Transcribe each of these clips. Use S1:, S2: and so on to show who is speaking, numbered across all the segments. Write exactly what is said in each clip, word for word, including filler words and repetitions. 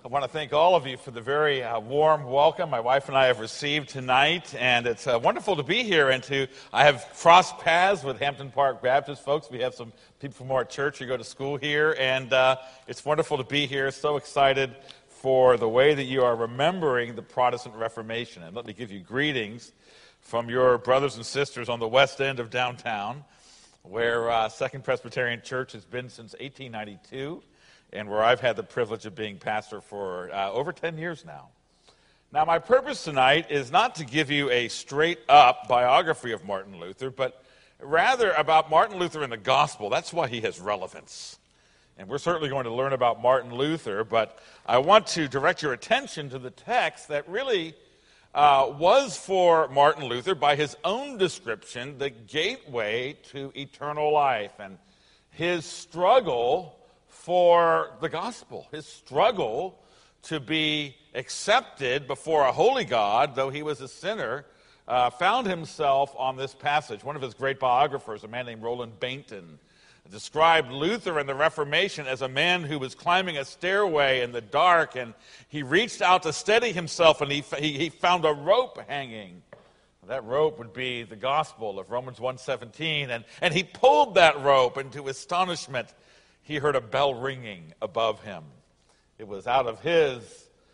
S1: I want to thank all of you for the very uh, warm welcome my wife and I have received tonight, and it's uh, wonderful to be here and to, I have crossed paths with Hampton Park Baptist folks. We have some people from our church who go to school here, and uh, it's wonderful to be here. So excited for the way that you are remembering the Protestant Reformation. And let me give you greetings from your brothers and sisters on the west end of downtown, where uh, Second Presbyterian Church has been since eighteen ninety-two. And where I've had the privilege of being pastor for uh, over ten years now. Now, my purpose tonight is not to give you a straight-up biography of Martin Luther, but rather about Martin Luther and the gospel. That's why he has relevance. And we're certainly going to learn about Martin Luther, but I want to direct your attention to the text that really uh, was for Martin Luther, by his own description, the gateway to eternal life, and his struggle for the gospel, his struggle to be accepted before a holy God, though he was a sinner, uh, found himself on this passage. One of his great biographers, a man named Roland Bainton, described Luther and the Reformation as a man who was climbing a stairway in the dark, and he reached out to steady himself, and he, he, he found a rope hanging. That rope would be the gospel of Romans one seventeen, and, and he pulled that rope, and to his astonishment, he heard a bell ringing above him. It was out of his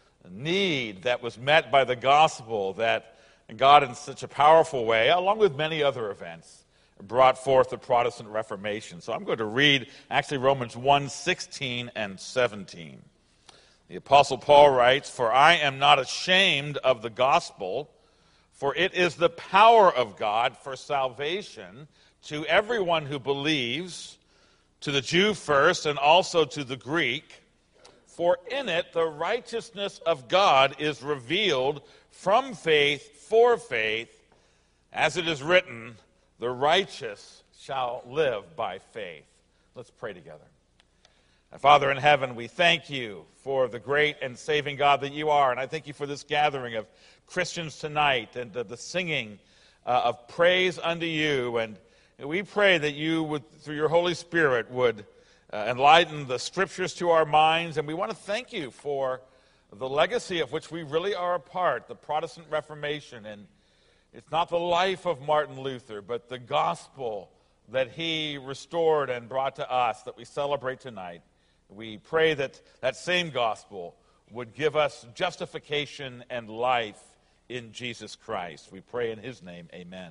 S1: need that was met by the gospel that God, in such a powerful way, along with many other events, brought forth the Protestant Reformation. So I'm going to read actually Romans one sixteen and seventeen. The Apostle Paul writes, "For I am not ashamed of the gospel, for it is the power of God for salvation to everyone who believes, to the Jew first, and also to the Greek. For in it the righteousness of God is revealed from faith for faith, as it is written, the righteous shall live by faith." Let's pray together. Our Father in heaven, we thank you for the great and saving God that you are, and I thank you for this gathering of Christians tonight and the, the singing uh, of praise unto you. And we pray that you, would, through your Holy Spirit, would uh, enlighten the Scriptures to our minds. And we want to thank you for the legacy of which we really are a part, the Protestant Reformation. And it's not the life of Martin Luther, but the gospel that he restored and brought to us that we celebrate tonight. We pray that that same gospel would give us justification and life in Jesus Christ. We pray in his name, amen.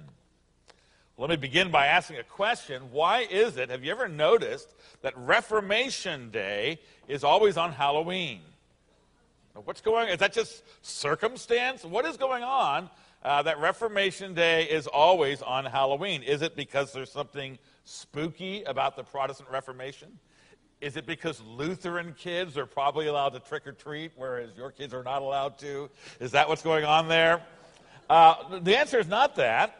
S1: Let me begin by asking a question. Why is it, have you ever noticed that Reformation Day is always on Halloween? What's going on? Is that just circumstance? What is going on uh, that Reformation Day is always on Halloween? Is it because there's something spooky about the Protestant Reformation? Is it because Lutheran kids are probably allowed to trick or treat, whereas your kids are not allowed to? Is that what's going on there? Uh, the answer is not that.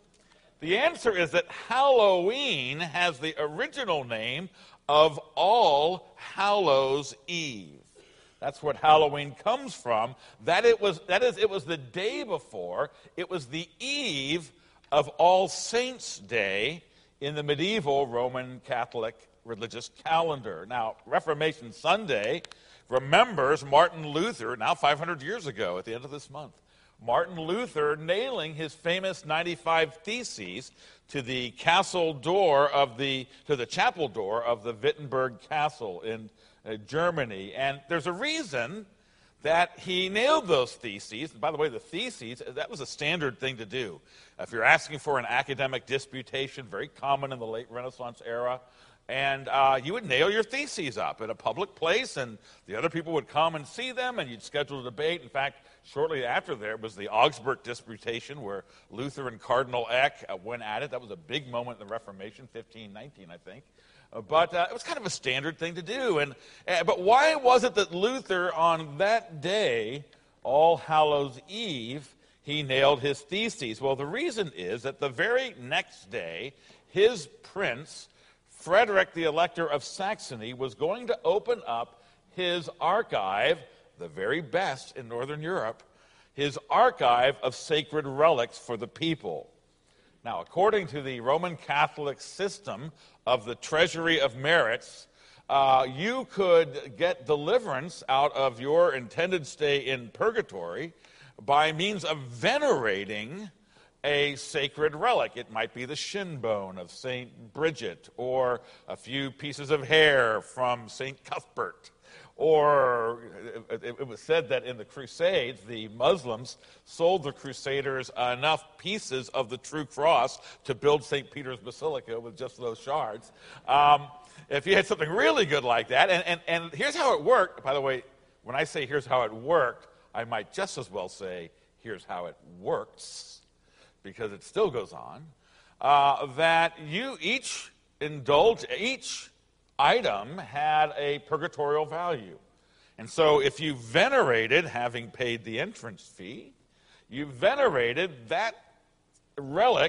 S1: The answer is that Halloween has the original name of All Hallows Eve. That's what Halloween comes from. That it was, that is, it was the day before, it was the eve of All Saints' Day in the medieval Roman Catholic religious calendar. Now, Reformation Sunday remembers Martin Luther, now five hundred years ago at the end of this month. Martin Luther nailing his famous ninety-five Theses to the castle door of the, to the chapel door of the Wittenberg Castle in uh, Germany. And there's a reason that he nailed those theses. And by the way, the theses, that was a standard thing to do. If you're asking for an academic disputation, very common in the late Renaissance era, and uh, you would nail your theses up in a public place, and the other people would come and see them, and you'd schedule a debate. In fact, shortly after there was the Augsburg Disputation, where Luther and Cardinal Eck uh, went at it. That was a big moment in the Reformation, fifteen nineteen, I think. Uh, but uh, it was kind of a standard thing to do. And uh, But why was it that Luther, on that day, All Hallows Eve, he nailed his theses? Well, the reason is that the very next day, his prince, Frederick the Elector of Saxony, was going to open up his archive, the very best in Northern Europe, his archive of sacred relics for the people. Now, according to the Roman Catholic system of the Treasury of Merits, uh, you could get deliverance out of your intended stay in purgatory by means of venerating a sacred relic. It might be the shin bone of Saint Bridget, or a few pieces of hair from Saint Cuthbert. Or it was said that in the Crusades, the Muslims sold the Crusaders enough pieces of the true cross to build Saint Peter's Basilica with just those shards. Um, if you had something really good like that, and, and, and here's how it worked. By the way, when I say here's how it worked, I might just as well say here's how it works, because it still goes on, uh, that you each indulge, each item had a purgatorial value. And so if you venerated, having paid the entrance fee, you venerated that relic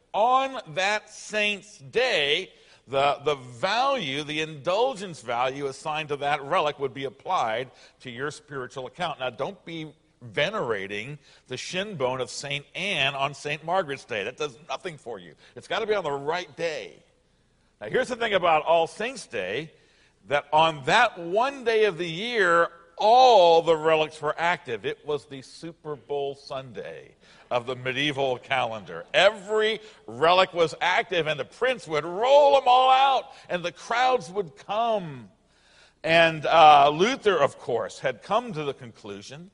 S1: on that saint's day, the, the value, the indulgence value assigned to that relic would be applied to your spiritual account. Now, don't be venerating the shin bone of Saint Anne on Saint Margaret's Day. That does nothing for you. It's got to be on the right day. Now, here's the thing about All Saints' Day, that on that one day of the year, all the relics were active. It was the Super Bowl Sunday of the medieval calendar. Every relic was active, and the prince would roll them all out, and the crowds would come. And uh, Luther, of course, had come to the conclusion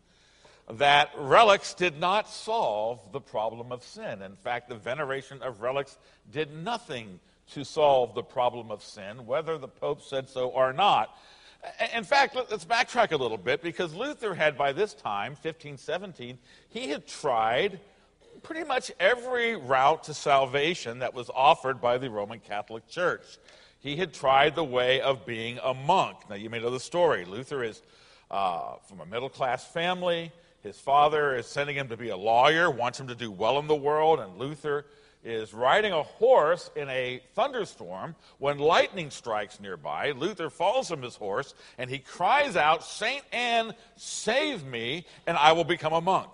S1: that relics did not solve the problem of sin. In fact, the veneration of relics did nothing to solve the problem of sin, whether the Pope said so or not. In fact, let's backtrack a little bit, because Luther had, by this time, fifteen seventeen, he had tried pretty much every route to salvation that was offered by the Roman Catholic Church. He had tried the way of being a monk. Now, you may know the story. Luther is uh, from a middle-class family. His father is sending him to be a lawyer, wants him to do well in the world, and Luther is riding a horse in a thunderstorm when lightning strikes nearby. Luther falls from his horse, and he cries out, "Saint Anne, save me, and I will become a monk."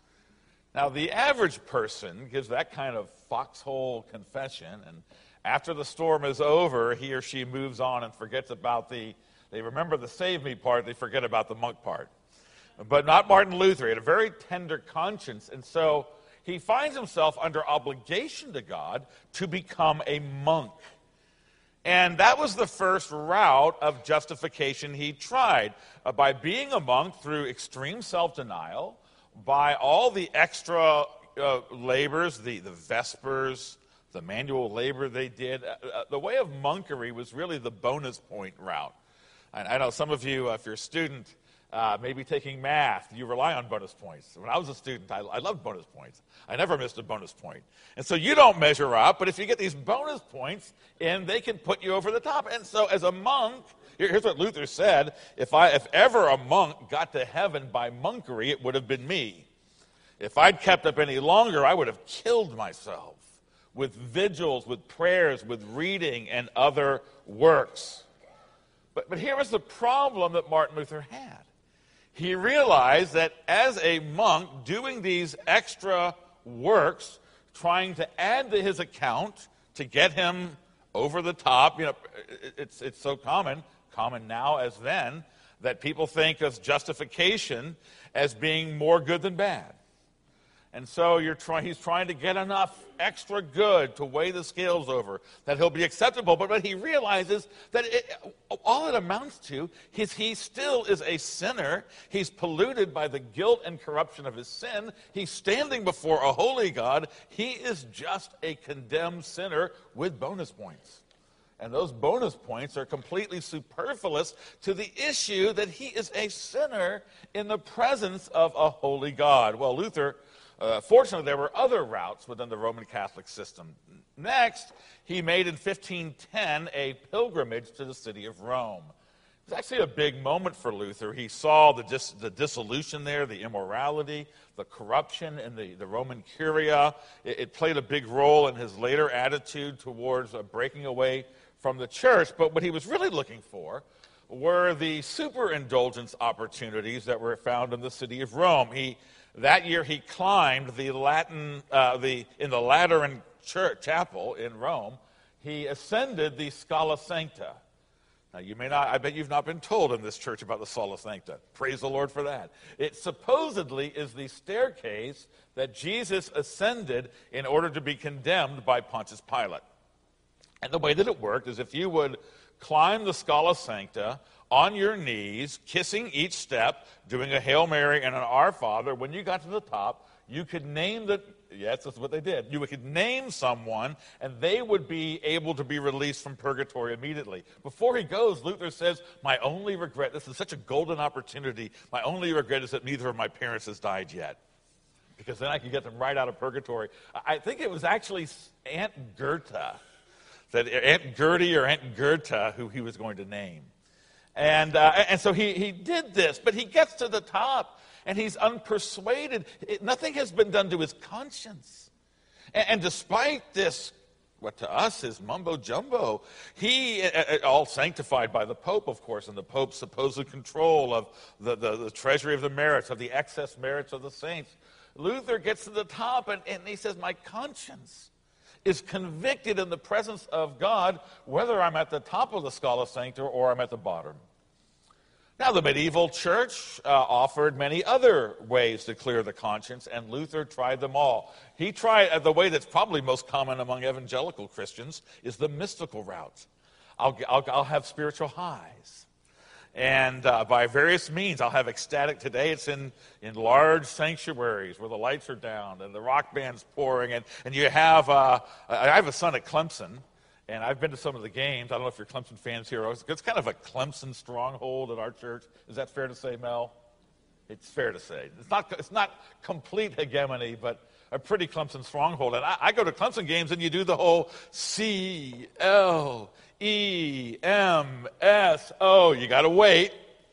S1: Now, the average person gives that kind of foxhole confession, and after the storm is over, he or she moves on and forgets about the, they remember the save me part, they forget about the monk part. But not Martin Luther. He had a very tender conscience, and so he finds himself under obligation to God to become a monk. And that was the first route of justification he tried. Uh, by being a monk through extreme self-denial, by all the extra uh, labors, the, the vespers, the manual labor they did. Uh, uh, the way of monkery was really the bonus point route. And I know some of you, uh, if you're a student, Uh, maybe taking math, you rely on bonus points. When I was a student, I, I loved bonus points. I never missed a bonus point. And so you don't measure up, but if you get these bonus points in, they can put you over the top. And so as a monk, here, here's what Luther said, if, I, if ever a monk got to heaven by monkery, it would have been me. If I'd kept up any longer, I would have killed myself with vigils, with prayers, with reading, and other works. But, but here was the problem that Martin Luther had. He realized that as a monk, doing these extra works, trying to add to his account to get him over the top, you know, it's, it's so common, common now as then, that people think of justification as being more good than bad. And so you're try, he's trying to get enough extra good to weigh the scales over, that he'll be acceptable. But, but he realizes that it, all it amounts to is he still is a sinner. He's polluted by the guilt and corruption of his sin. He's standing before a holy God. He is just a condemned sinner with bonus points. And those bonus points are completely superfluous to the issue that he is a sinner in the presence of a holy God. Well, Luther... Uh, fortunately, there were other routes within the Roman Catholic system. Next, he made in fifteen ten a pilgrimage to the city of Rome. It was actually a big moment for Luther. He saw the, dis- the dissolution there, the immorality, the corruption in the, the Roman Curia. It, it played a big role in his later attitude towards uh, breaking away from the church. But what he was really looking for were the superindulgence opportunities that were found in the city of Rome. He That year, he climbed the Latin, uh, the in the Lateran church, chapel in Rome. He ascended the Scala Sancta. Now, you may not, I bet you've not been told in this church about the Sola Sancta. Praise the Lord for that. It supposedly is the staircase that Jesus ascended in order to be condemned by Pontius Pilate. And the way that it worked is if you would climb the Scala Sancta on your knees, kissing each step, doing a Hail Mary and an Our Father, when you got to the top, you could name the, yes, that's what they did. You could name someone, and they would be able to be released from purgatory immediately. Before he goes, Luther says, my only regret, this is such a golden opportunity, my only regret is that neither of my parents has died yet. Because then I could get them right out of purgatory. I think it was actually Aunt Gerta, that Aunt Gertie or Aunt Gerta, who he was going to name. And, uh, and so he, he did this, but he gets to the top, and he's unpersuaded. It, nothing has been done to his conscience. And, and despite this, what to us is mumbo-jumbo, he, uh, all sanctified by the Pope, of course, and the Pope's supposed control of the, the, the treasury of the merits, of the excess merits of the saints, Luther gets to the top, and, and he says, my conscience is convicted in the presence of God, whether I'm at the top of the Scala Sancta or I'm at the bottom. Now, the medieval church uh, offered many other ways to clear the conscience, and Luther tried them all. He tried, uh, the way that's probably most common among evangelical Christians is the mystical route. I'll, I'll, I'll have spiritual highs. And uh, by various means, I'll have ecstatic. Today it's in, in large sanctuaries where the lights are down and the rock band's pouring. And, and you have, uh, I have a son at Clemson, and I've been to some of the games. I don't know if you're Clemson fans here. It's kind of a Clemson stronghold at our church. Is that fair to say, Mel? It's fair to say. It's not, it's not complete hegemony, but a pretty Clemson stronghold. And I, I go to Clemson games, and you do the whole C L E M S O. You got to wait.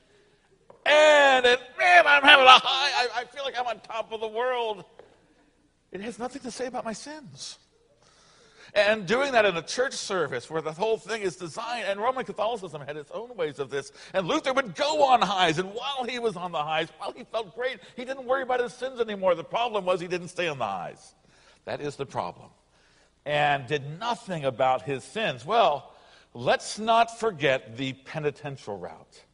S1: And, and man, I'm having a high. I, I feel like I'm on top of the world. It has nothing to say about my sins. And doing that in a church service where the whole thing is designed, and Roman Catholicism had its own ways of this, and Luther would go on highs, and while he was on the highs, while he felt great, he didn't worry about his sins anymore. The problem was he didn't stay on the highs. That is the problem. And did nothing about his sins. Well, let's not forget the penitential route.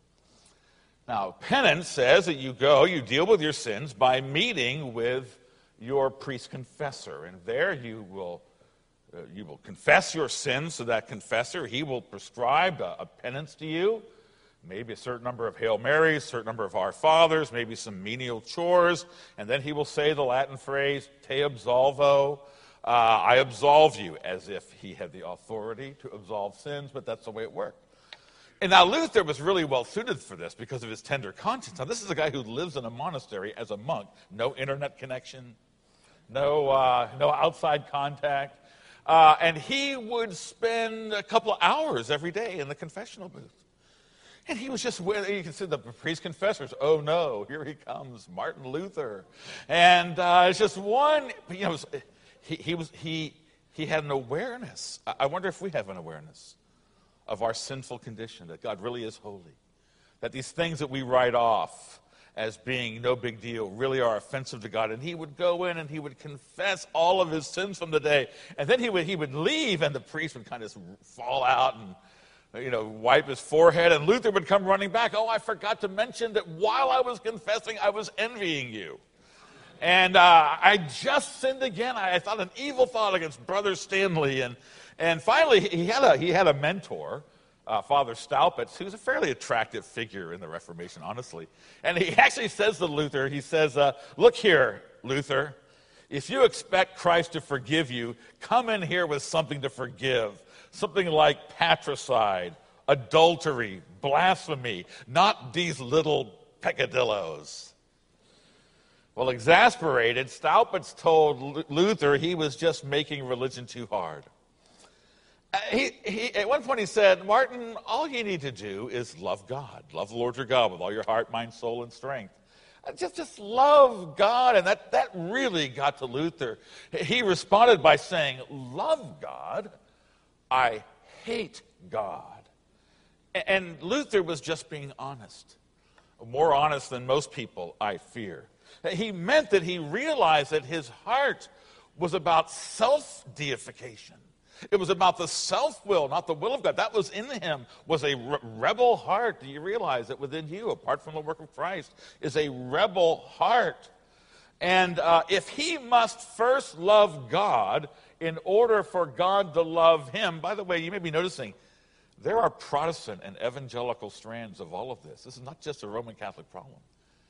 S1: Now, penance says that you go, you deal with your sins by meeting with your priest confessor, and there you will Uh, you will confess your sins to that confessor. He will prescribe a, a penance to you, maybe a certain number of Hail Marys, a certain number of Our Fathers, maybe some menial chores, and then he will say the Latin phrase, te absolvo, uh, I absolve you, as if he had the authority to absolve sins, but that's the way it worked. And now Luther was really well suited for this because of his tender conscience. Now this is a guy who lives in a monastery as a monk, no internet connection, no, uh, no outside contact. Uh, and he would spend a couple of hours every day in the confessional booth. And he was just, you can see the priest confessors, oh no, here he comes, Martin Luther. And uh, it's just one, you know, he, he, was, he, he had an awareness. I wonder if we have an awareness of our sinful condition, that God really is holy. That these things that we write off as being no big deal really are offensive to God. And he would go in and he would confess all of his sins from the day. And then he would he would leave, and the priest would kind of fall out and, you know, wipe his forehead. And Luther would come running back. Oh, I forgot to mention that while I was confessing, I was envying you. And uh, I just sinned again. I, I thought an evil thought against Brother Stanley. And and finally, he had a he had a mentor, Uh, Father Staupitz, who's a fairly attractive figure in the Reformation, honestly. And he actually says to Luther, he says, uh, look here, Luther, if you expect Christ to forgive you, come in here with something to forgive. Something like patricide, adultery, blasphemy, not these little peccadillos. Well, exasperated, Staupitz told Luther he was just making religion too hard. Uh, he, he, at one point he said, Martin, all you need to do is love God. Love the Lord your God with all your heart, mind, soul, and strength. Uh, just, just love God. And that, that really got to Luther. He responded by saying, love God, I hate God. And Luther was just being honest. More honest than most people, I fear. He meant that he realized that his heart was about self-deification. It was about the self-will, not the will of God. That was in him, was a re- rebel heart. Do you realize that within you, apart from the work of Christ, is a rebel heart? And uh, if he must first love God in order for God to love him, by the way, you may be noticing, there are Protestant and evangelical strands of all of this. This is not just a Roman Catholic problem.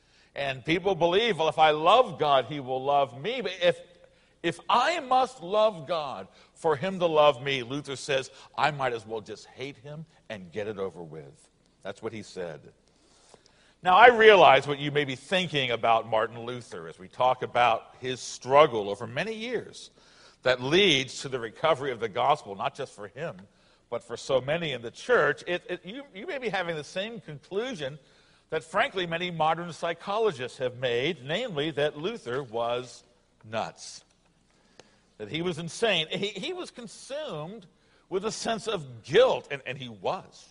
S1: And people believe, well, if I love God, he will love me. But if If I must love God for him to love me, Luther says, I might as well just hate him and get it over with. That's what he said. Now, I realize what you may be thinking about Martin Luther as we talk about his struggle over many years that leads to the recovery of the gospel, not just for him, but for so many in the church. It, it, you, you may be having the same conclusion that, frankly, many modern psychologists have made, namely that Luther was nuts. That he was insane. He, he was consumed with a sense of guilt, and, and he was,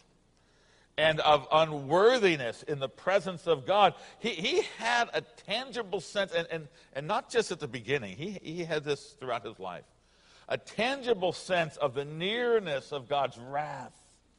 S1: and of unworthiness in the presence of God. He, he had a tangible sense, and, and, and not just at the beginning, he, he had this throughout his life, a tangible sense of the nearness of God's wrath,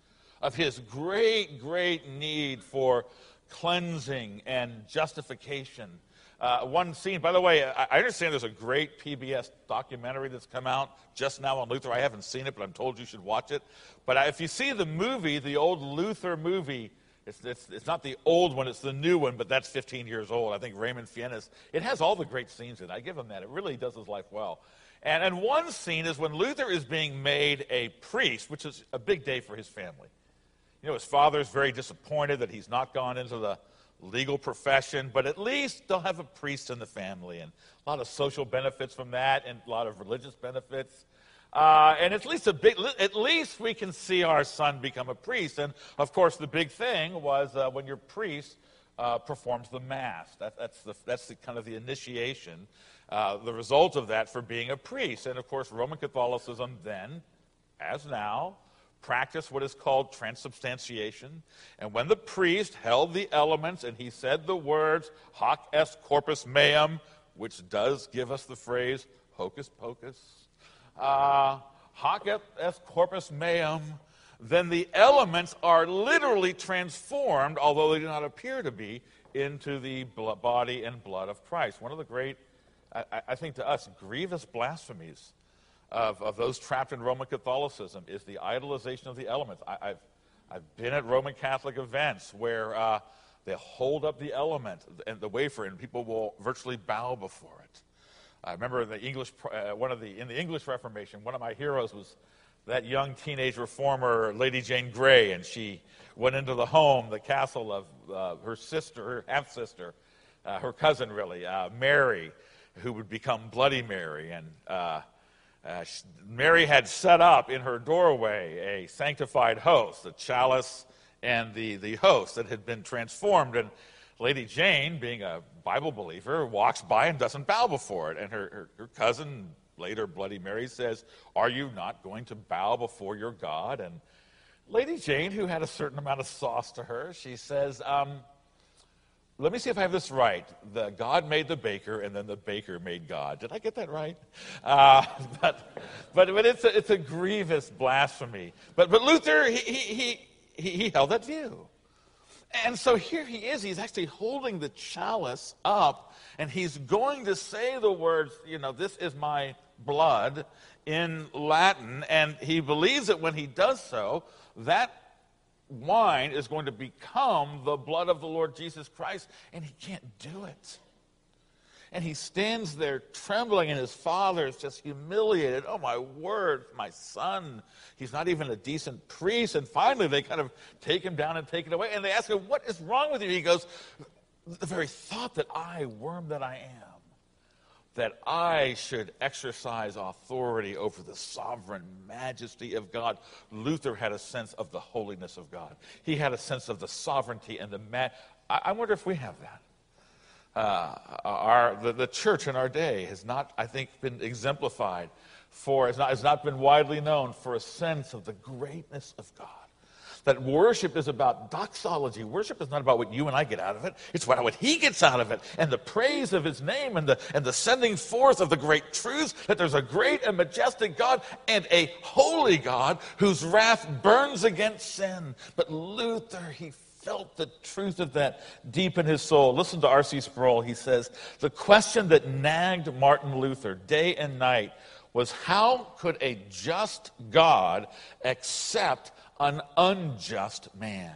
S1: of his great, great need for cleansing and justification. Uh, one scene, by the way, I, I understand there's a great P B S documentary that's come out just now on Luther. I haven't seen it, but I'm told you should watch it. But I, if you see the movie, the old Luther movie, it's, it's, it's not the old one, it's the new one, but that's fifteen years old. I think Raymond Fiennes. It has all the great scenes in it. I give him that. It really does his life well. And, and one scene is when Luther is being made a priest, which is a big day for his family. You know, his father's very disappointed that he's not gone into the legal profession, but at least they'll have a priest in the family, and a lot of social benefits from that, and a lot of religious benefits. Uh, and at least a big, at least we can see our son become a priest. And of course, the big thing was uh, when your priest uh, performs the mass. That, that's the that's the kind of the initiation, uh, the result of that for being a priest. And of course, Roman Catholicism then, as now, practice what is called transubstantiation. And when the priest held the elements and he said the words, hoc est corpus meum, which does give us the phrase, hocus pocus, uh, hoc est corpus meum, then the elements are literally transformed, although they do not appear to be, into the blood, body and blood of Christ. One of the great, I, I think to us, grievous blasphemies Of, of those trapped in Roman Catholicism is the idolization of the elements. I, I've, I've been at Roman Catholic events where uh, they hold up the element and the wafer, and people will virtually bow before it. I remember the English, uh, one of the in the English Reformation, one of my heroes was that young teenage reformer, Lady Jane Grey, and she went into the home, the castle of uh, her sister, her half-sister, uh, her cousin really, uh, Mary, who would become Bloody Mary, and Uh, Uh, Mary had set up in her doorway a sanctified host, the chalice and the, the host that had been transformed. And Lady Jane, being a Bible believer, walks by and doesn't bow before it. And her, her, her cousin, later Bloody Mary, says, "Are you not going to bow before your God?" And Lady Jane, who had a certain amount of sauce to her, she says, um, let me see if I have this right. The God made the baker, and then the baker made God. Did I get that right? Uh, but but but it's a, it's a grievous blasphemy. But but Luther he he he he held that view, and so here he is. He's actually holding the chalice up, and he's going to say the words, you know, "This is my blood," in Latin, and he believes that when he does so, that wine is going to become the blood of the Lord Jesus Christ, and he can't do it. And he stands there trembling, and his father is just humiliated. "Oh, my word, my son, he's not even a decent priest." And finally, they kind of take him down and take it away, and they ask him, "What is wrong with you?" He goes, "The very thought that I, worm that I am, that I should exercise authority over the sovereign majesty of God." Luther had a sense of the holiness of God. He had a sense of the sovereignty and the ma- I, I wonder if we have that. Uh, our the, the church in our day has not, I think, been exemplified for, has not, has not been widely known for a sense of the greatness of God. that worship is about doxology. Worship is not about what you and I get out of it. It's about what he gets out of it, and the praise of his name, and the, and the sending forth of the great truths that there's a great and majestic God and a holy God whose wrath burns against sin. But Luther, he felt the truth of that deep in his soul. Listen to R C Sproul. He says, the question that nagged Martin Luther day and night was, how could a just God accept an unjust man?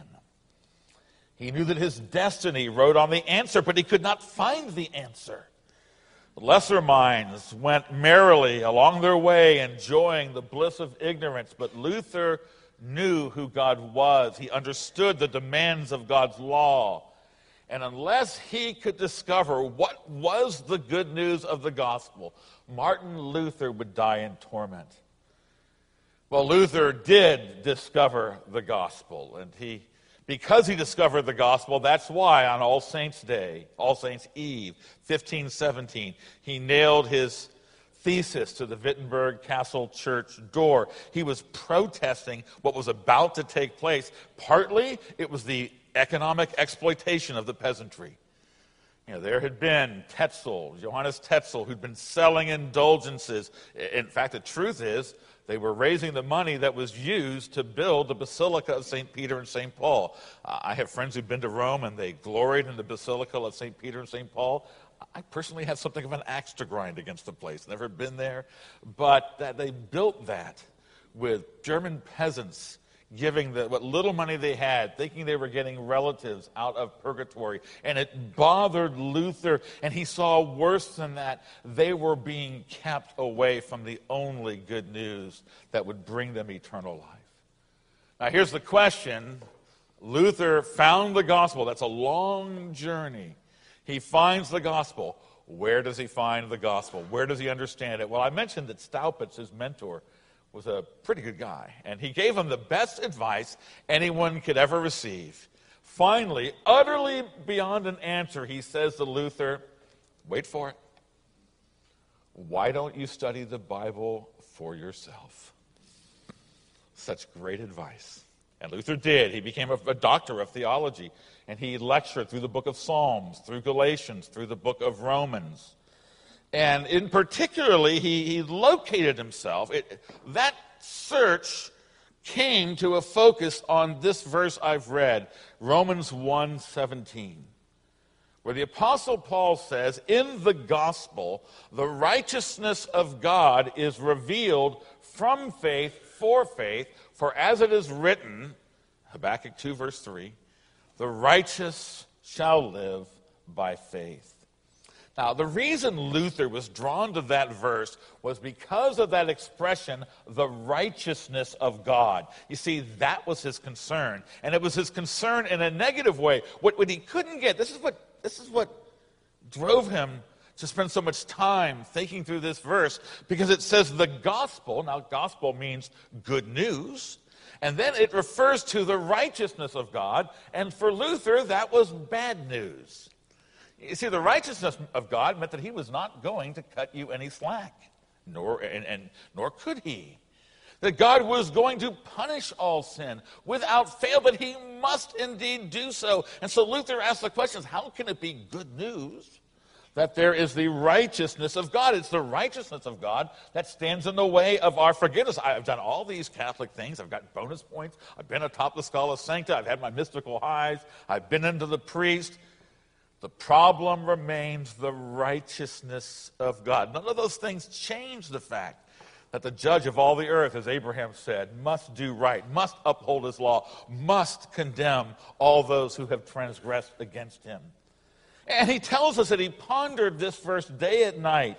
S1: He knew that his destiny rode on the answer, but he could not find the answer. Lesser minds went merrily along their way, enjoying the bliss of ignorance, but Luther knew who God was. He understood the demands of God's law. And unless he could discover what was the good news of the gospel, Martin Luther would die in torment. Well, Luther did discover the gospel, and he, because he discovered the gospel, that's why on All Saints' Day, All Saints' Eve, fifteen seventeen, he nailed his thesis to the Wittenberg Castle Church door. He was protesting what was about to take place. Partly, it was the economic exploitation of the peasantry. You know, there had been Tetzel, Johannes Tetzel, who'd been selling indulgences. In fact, the truth is, they were raising the money that was used to build the Basilica of Saint Peter and Saint Paul. Uh, I have friends who've been to Rome, and they gloried in the Basilica of Saint Peter and Saint Paul. I personally have something of an axe to grind against the place. Never been there. But that they built that with German peasants giving the, what little money they had, thinking they were getting relatives out of purgatory. And it bothered Luther, and he saw worse than that. They were being kept away from the only good news that would bring them eternal life. Now here's the question. Luther found the gospel. That's a long journey. He finds the gospel. Where does he find the gospel? Where does he understand it? Well, I mentioned that Staupitz, his mentor, was a pretty good guy, and he gave him the best advice anyone could ever receive. Finally, utterly beyond an answer, he says to Luther, wait for it. Why don't you study the Bible for yourself? Such great advice. And Luther did. He became a, a doctor of theology, and he lectured through the book of Psalms, through Galatians, through the book of Romans. And in particularly, he, he located himself. It, that search came to a focus on this verse I've read, Romans one seventeen, where the Apostle Paul says, in the gospel, the righteousness of God is revealed from faith for faith, for as it is written, Habakkuk two verse three, the righteous shall live by faith. Now, the reason Luther was drawn to that verse was because of that expression, the righteousness of God. You see, that was his concern. And it was his concern in a negative way. What, what he couldn't get, this is what, this is what drove him to spend so much time thinking through this verse, because it says the gospel. Now, gospel means good news. And then it refers to the righteousness of God. And for Luther, that was bad news. You see, the righteousness of God meant that he was not going to cut you any slack, nor, and, and, nor could he. That God was going to punish all sin without fail, but he must indeed do so. And so Luther asked the question, how can it be good news that there is the righteousness of God? It's the righteousness of God that stands in the way of our forgiveness. I've done all these Catholic things. I've got bonus points. I've been atop the Schola Sancta. I've had my mystical highs. I've been into the priest. The problem remains the righteousness of God. None of those things change the fact that the judge of all the earth, as Abraham said, must do right, must uphold his law, must condemn all those who have transgressed against him. And he tells us that he pondered this verse day and night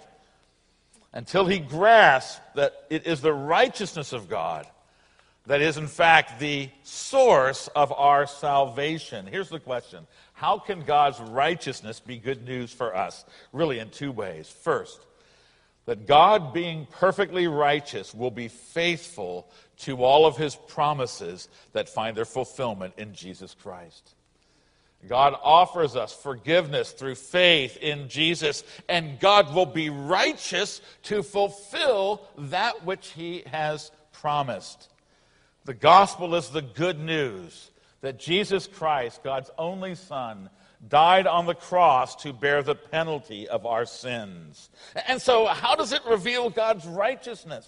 S1: until he grasped that it is the righteousness of God that is, in fact, the source of our salvation. Here's the question. How can God's righteousness be good news for us? Really, in two ways. First, that God, being perfectly righteous, will be faithful to all of his promises that find their fulfillment in Jesus Christ. God offers us forgiveness through faith in Jesus, and God will be righteous to fulfill that which he has promised. The gospel is the good news that Jesus Christ, God's only Son, died on the cross to bear the penalty of our sins. And so how does it reveal God's righteousness?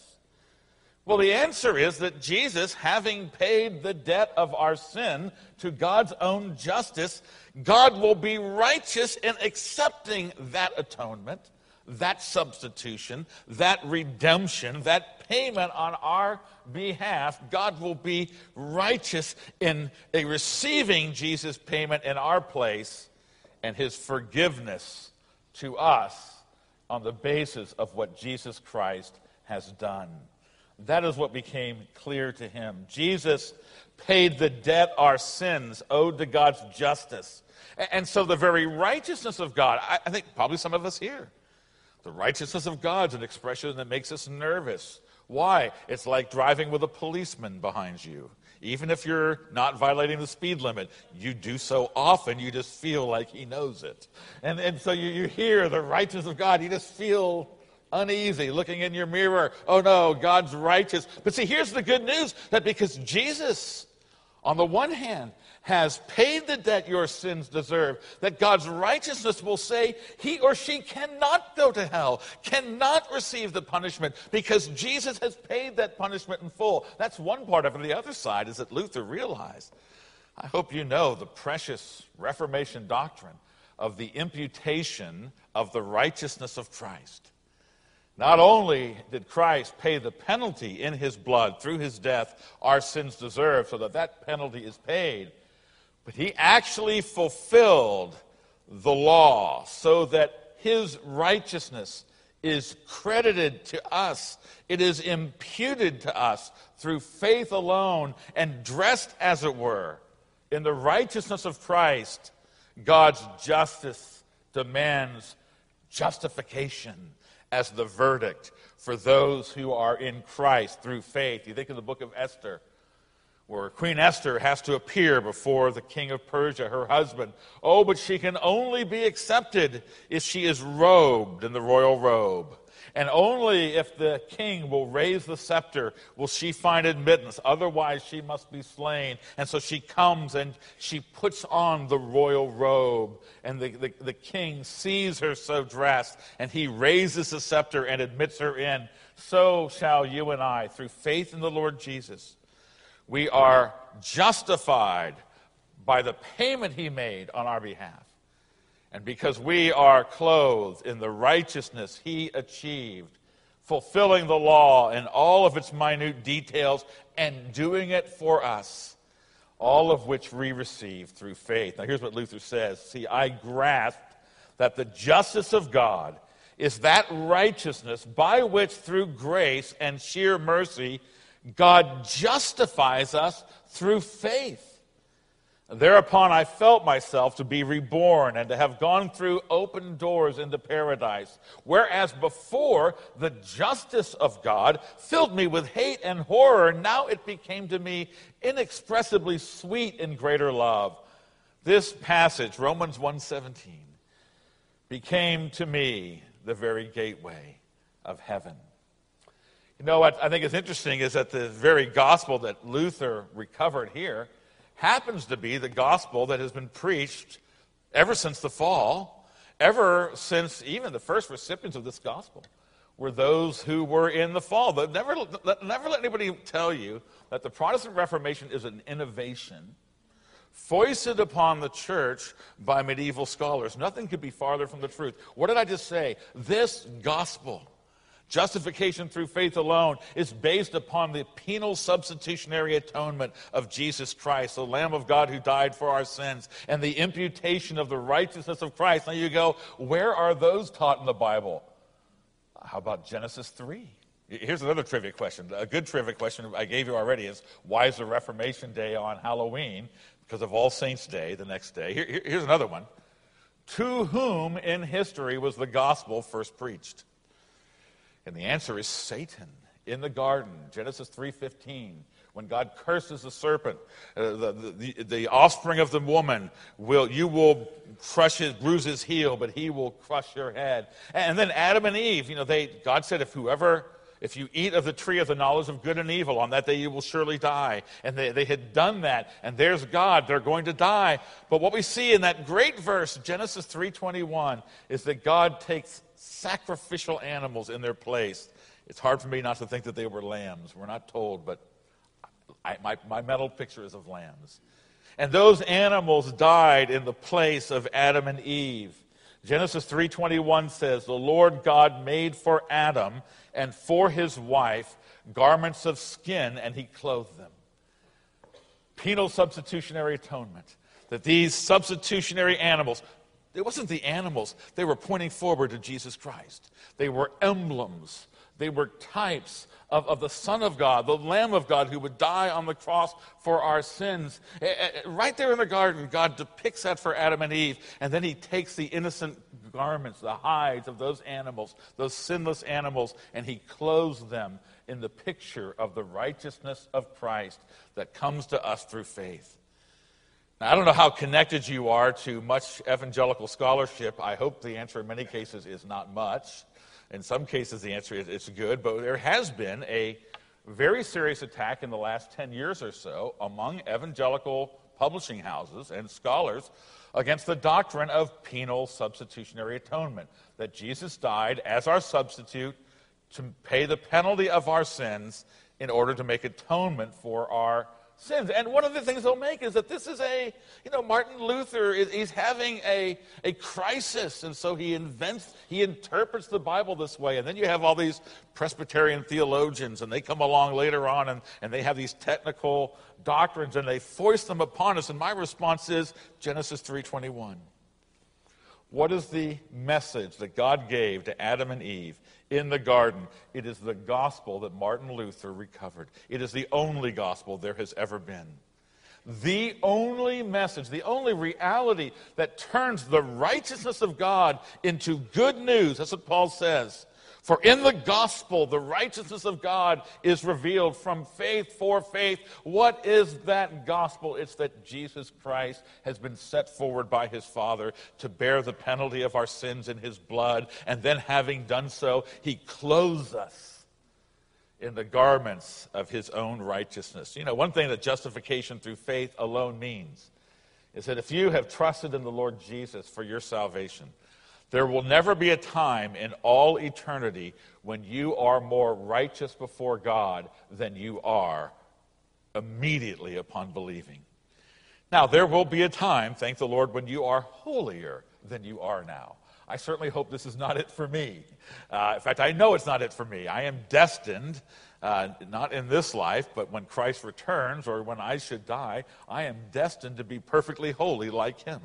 S1: Well, the answer is that Jesus, having paid the debt of our sin to God's own justice, God will be righteous in accepting that atonement, that substitution, that redemption, that payment on our behalf. God will be righteous in a receiving Jesus' payment in our place and his forgiveness to us on the basis of what Jesus Christ has done. That is what became clear to him. Jesus paid the debt our sins owed to God's justice. And so the very righteousness of God, I think probably some of us here, the righteousness of God is an expression that makes us nervous. Why? It's like driving with a policeman behind you. Even if you're not violating the speed limit, you do so often, you just feel like he knows it. And, and so you, you hear the righteousness of God, you just feel uneasy looking in your mirror. Oh no, God's righteous. But see, here's the good news, that because Jesus, on the one hand, has paid the debt your sins deserve, that God's righteousness will say he or she cannot go to hell, cannot receive the punishment, because Jesus has paid that punishment in full. That's one part of it. The other side is that Luther realized, I hope you know, the precious Reformation doctrine of the imputation of the righteousness of Christ. Not only did Christ pay the penalty in his blood through his death our sins deserve, so that that penalty is paid, but he actually fulfilled the law so that his righteousness is credited to us. It is imputed to us through faith alone, and dressed, as it were, in the righteousness of Christ. God's justice demands justification as the verdict for those who are in Christ through faith. You think of the book of Esther, where Queen Esther has to appear before the king of Persia, her husband. Oh, but she can only be accepted if she is robed in the royal robe. And only if the king will raise the scepter will she find admittance. Otherwise, she must be slain. And so she comes and she puts on the royal robe. And the, the, the king sees her so dressed, and he raises the scepter and admits her in. So shall you and I, through faith in the Lord Jesus. We are justified by the payment he made on our behalf. And because we are clothed in the righteousness he achieved, fulfilling the law in all of its minute details and doing it for us, all of which we receive through faith. Now here's what Luther says. See, I grasp that the justice of God is that righteousness by which through grace and sheer mercy God justifies us through faith. Thereupon I felt myself to be reborn and to have gone through open doors into paradise, whereas before the justice of God filled me with hate and horror, now it became to me inexpressibly sweet in greater love. This passage, Romans one seventeen, became to me the very gateway of heaven. You know what I think is interesting is that the very gospel that Luther recovered here happens to be the gospel that has been preached ever since the fall, ever since even the first recipients of this gospel were those who were in the fall. But never, never let anybody tell you that the Protestant Reformation is an innovation foisted upon the church by medieval scholars. Nothing could be farther from the truth. What did I just say? This gospel, justification through faith alone, is based upon the penal substitutionary atonement of Jesus Christ, the Lamb of God who died for our sins, and the imputation of the righteousness of Christ. Now you go, where are those taught in the Bible? How about Genesis three? Here's another trivia question. A good trivia question I gave you already is, why is the Reformation Day on Halloween? Because of All Saints' Day, the next day. Here, here's another one. To whom in history was the gospel first preached? And the answer is Satan in the garden, Genesis three fifteen. When God curses the serpent, uh, the, the, the offspring of the woman, will you will crush his, bruise his heel, but he will crush your head. And then Adam and Eve, you know, they God said, if whoever, if you eat of the tree of the knowledge of good and evil, on that day you will surely die. And they, they had done that, and there's God, they're going to die. But what we see in that great verse, Genesis three twenty-one, is that God takes sacrificial animals in their place. It's hard for me not to think that they were lambs. We're not told, but I, my, my mental picture is of lambs. And those animals died in the place of Adam and Eve. Genesis three twenty-one says, the Lord God made for Adam and for his wife garments of skin, and he clothed them. Penal substitutionary atonement. That these substitutionary animals, it wasn't the animals, they were pointing forward to Jesus Christ. They were emblems. They were types of, of the Son of God, the Lamb of God who would die on the cross for our sins. Right there in the garden, God depicts that for Adam and Eve, and then he takes the innocent garments, the hides of those animals, those sinless animals, and he clothes them in the picture of the righteousness of Christ that comes to us through faith. Now, I don't know how connected you are to much evangelical scholarship. I hope the answer in many cases is not much. In some cases, the answer is it's good, but there has been a very serious attack in the last ten years or so among evangelical publishing houses and scholars against the doctrine of penal substitutionary atonement, that Jesus died as our substitute to pay the penalty of our sins in order to make atonement for our sins. And one of the things they'll make is that this is a, you know, Martin Luther, is he's having a, a crisis, and so he invents, he interprets the Bible this way. And then you have all these Presbyterian theologians, and they come along later on, and, and they have these technical doctrines, and they foist them upon us. And my response is Genesis three twenty-one. What is the message that God gave to Adam and Eve in the garden? It is the gospel that Martin Luther recovered. It is the only gospel there has ever been. The only message, the only reality that turns the righteousness of God into good news. That's what Paul says. For in the gospel, the righteousness of God is revealed from faith for faith. What is that gospel? It's that Jesus Christ has been set forward by his Father to bear the penalty of our sins in his blood. And then having done so, he clothes us in the garments of his own righteousness. You know, one thing that justification through faith alone means is that if you have trusted in the Lord Jesus for your salvation, there will never be a time in all eternity when you are more righteous before God than you are immediately upon believing. Now, there will be a time, thank the Lord, when you are holier than you are now. I certainly hope this is not it for me. Uh, in fact, I know it's not it for me. I am destined, uh, not in this life, but when Christ returns or when I should die, I am destined to be perfectly holy like him.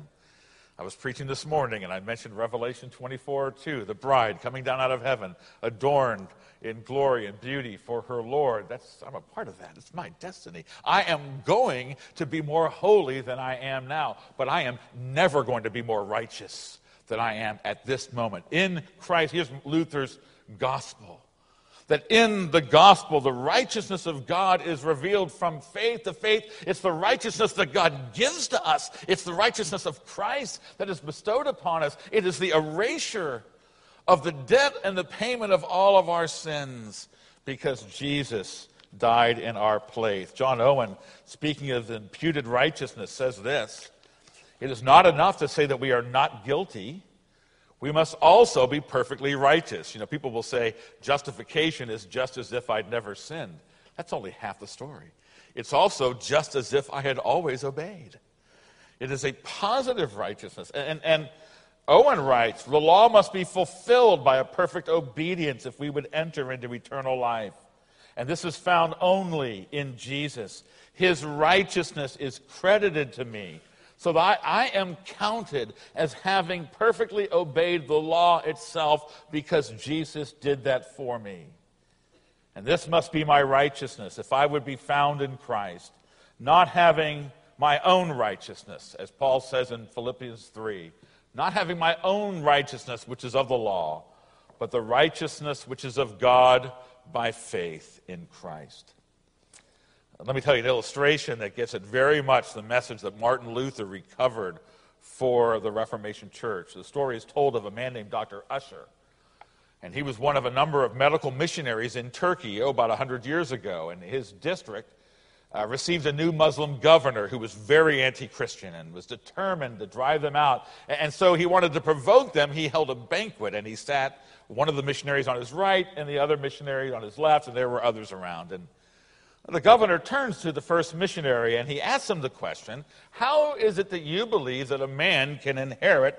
S1: I was preaching this morning, and I mentioned Revelation twenty-four two, the bride coming down out of heaven, adorned in glory and beauty for her Lord. That's, I'm a part of that. It's my destiny. I am going to be more holy than I am now, but I am never going to be more righteous than I am at this moment. In Christ, here's Luther's gospel. That in the gospel, the righteousness of God is revealed from faith to faith. It's the righteousness that God gives to us. It's the righteousness of Christ that is bestowed upon us. It is the erasure of the debt and the payment of all of our sins because Jesus died in our place. John Owen, speaking of the imputed righteousness, says this: it is not enough to say that we are not guilty. We must also be perfectly righteous. You know, people will say justification is just as if I'd never sinned. That's only half the story. It's also just as if I had always obeyed. It is a positive righteousness. And, and Owen writes, the law must be fulfilled by a perfect obedience if we would enter into eternal life. And this is found only in Jesus. His righteousness is credited to me, so that I am counted as having perfectly obeyed the law itself because Jesus did that for me. And this must be my righteousness if I would be found in Christ, not having my own righteousness, as Paul says in Philippians three, not having my own righteousness, which is of the law, but the righteousness which is of God by faith in Christ. Let me tell you an illustration that gets at very much the message that Martin Luther recovered for the Reformation Church. The story is told of a man named Doctor Usher. And he was one of a number of medical missionaries in Turkey, oh, about one hundred years ago. And his district uh, received a new Muslim governor who was very anti-Christian and was determined to drive them out. And so he wanted to provoke them. He held a banquet, and he sat one of the missionaries on his right and the other missionary on his left, and there were others around. And the governor turns to the first missionary, and he asks him the question, how is it that you believe that a man can inherit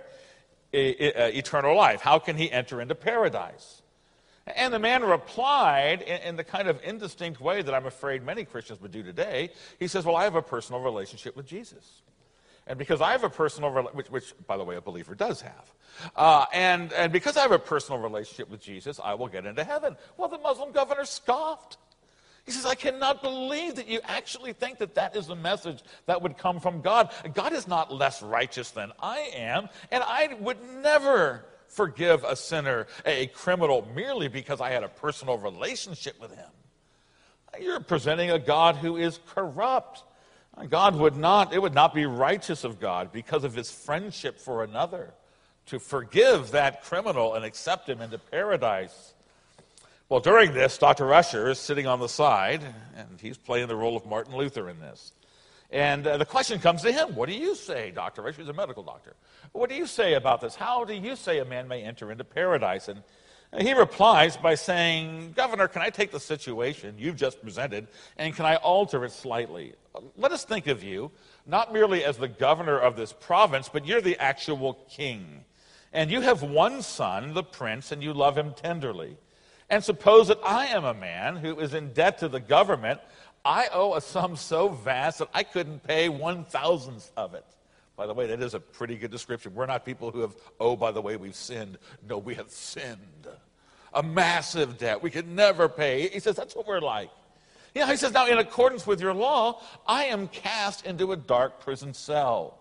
S1: eternal life? How can he enter into paradise? And the man replied in, in the kind of indistinct way that I'm afraid many Christians would do today. He says, well, I have a personal relationship with Jesus. And because I have a personal, which, which by the way, a believer does have. Uh, and, and because I have a personal relationship with Jesus, I will get into heaven. Well, the Muslim governor scoffed. He says, I cannot believe that you actually think that that is the message that would come from God. God is not less righteous than I am, and I would never forgive a sinner, a criminal, merely because I had a personal relationship with him. You're presenting a God who is corrupt. God would not, it would not be righteous of God because of his friendship for another to forgive that criminal and accept him into paradise. Well, during this, Doctor Usher is sitting on the side, and he's playing the role of Martin Luther in this. And uh, the question comes to him, what do you say, Doctor Usher? He's a medical doctor. What do you say about this? How do you say a man may enter into paradise? And he replies by saying, Governor, can I take the situation you've just presented, and can I alter it slightly? Let us think of you, not merely as the governor of this province, but you're the actual king. And you have one son, the prince, and you love him tenderly. And suppose that I am a man who is in debt to the government. I owe a sum so vast that I couldn't pay one thousandth of it. By the way, that is a pretty good description. We're not people who have, oh, by the way, we've sinned. No, we have sinned. A massive debt. We could never pay. He says, that's what we're like. Yeah, he says, now, in accordance with your law, I am cast into a dark prison cell.